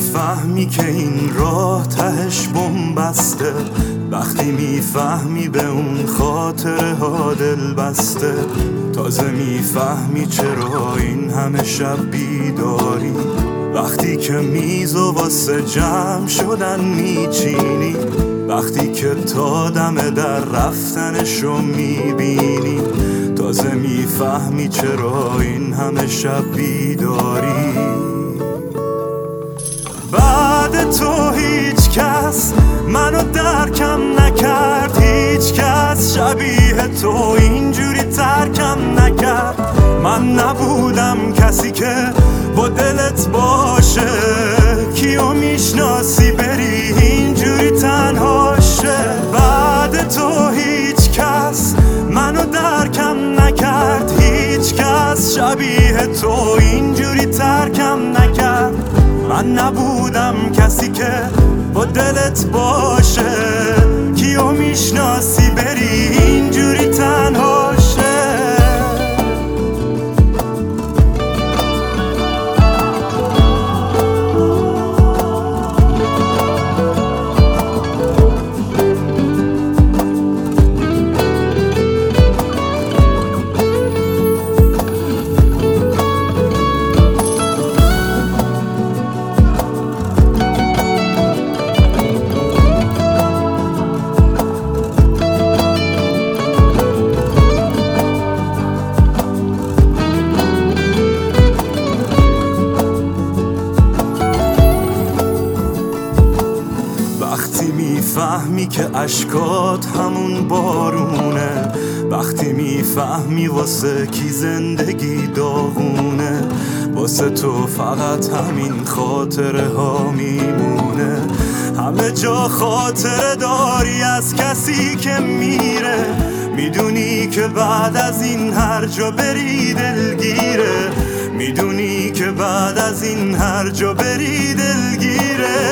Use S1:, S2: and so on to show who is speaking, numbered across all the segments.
S1: میفهمی که این راه تهش بن‌بسته، وقتی میفهمی به اون خاطره ها دل بسته، تازه میفهمی چرا این همه شب بیداری، وقتی که میزو واسه جمع شدن میچینی، وقتی که تا دم در رفتنشو میبینی، تازه میفهمی چرا این همه شب بیداری. بعد تو هیچ کس منو درکم نکرد، هیچ کس شبیه تو اینجوری ترکم نکرد. من نبودم کسی که با دلت باشه، کیو میشناسی بری اینجوری تنها شه. بعد تو هیچ کس منو درکم نکرد، هیچ کس شبیه تو اینجوری ترکم نکرد. من نبودم کسی که با دلت باشه، کیو میشناسی بری اینجوری تنها شه. وقتی میفهمی که اشکات همون بارونه، وقتی میفهمی واسه کی زندگی داغونه، واسه تو فقط همین خاطره ها میمونه. همه جا خاطره داری از کسی که میره، میدونی که بعد از این هر جا بری دلگیره، میدونی که بعد از این هر جا بری دلگیره.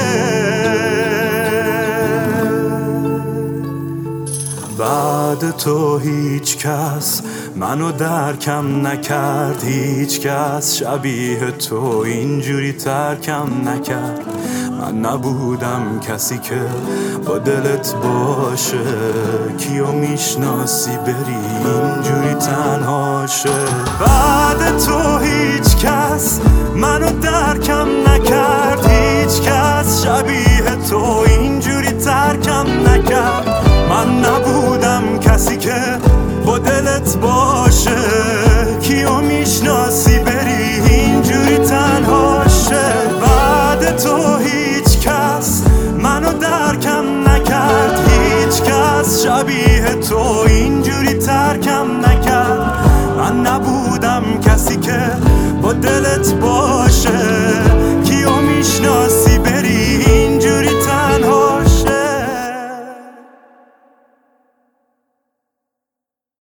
S1: بعد تو هیچ کس منو درکم نکرد، هیچ کس شبیه تو اینجوری ترکم نکرد. من نبودم کسی که با دلت باشه، کیو میشناسی بری اینجوری تنها شه. بعد تو هیچ کس منو درکم نکرد، هیچ کس شبیه تو اینجوری ترکم نکرد. من نبودم کسی که با دلت باشه، کیو میشناسی بری اینجوری تنها شه. بعد تو هیچ کس منو درکم نکرد، هیچ کس شبیه تو اینجوری ترکم نکرد. من نبودم کسی که با دلت باشه، کیو میشناسی